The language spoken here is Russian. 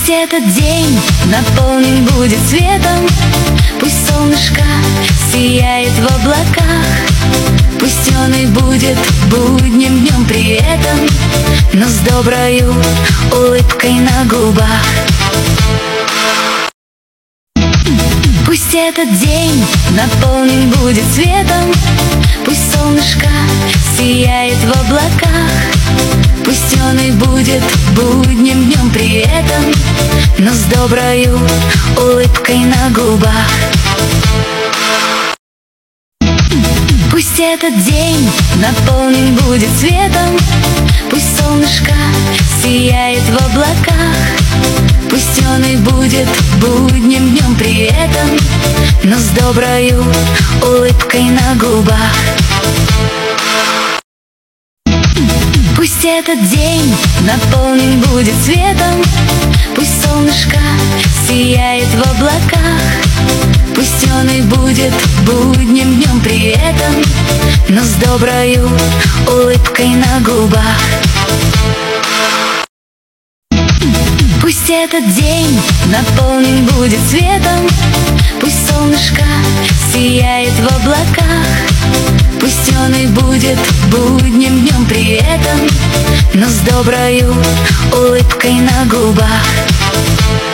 Пусть этот день наполнен будет светом, пусть солнышко сияет в облаках, пусть он и будет будним днем при этом, но с доброю улыбкой на губах. Пусть этот день наполнен будет светом, пусть солнышко сияет в облаках, пусть он и будет будним днем при этом, но с доброю улыбкой на губах. Пусть этот день наполнен будет светом, пусть солнышко сияет в облаках, пусть он и будет будним днем при этом, но с доброю улыбкой на губах. Пусть этот день наполнен будет светом, пусть солнышко сияет в облаках, пусть он и будет будним днем при этом, но с доброю улыбкой на губах. Пусть этот день наполнен будет светом, пусть солнышко сияет в облаках, пусть он и будет будним днем при этом, но с доброю улыбкой на губах.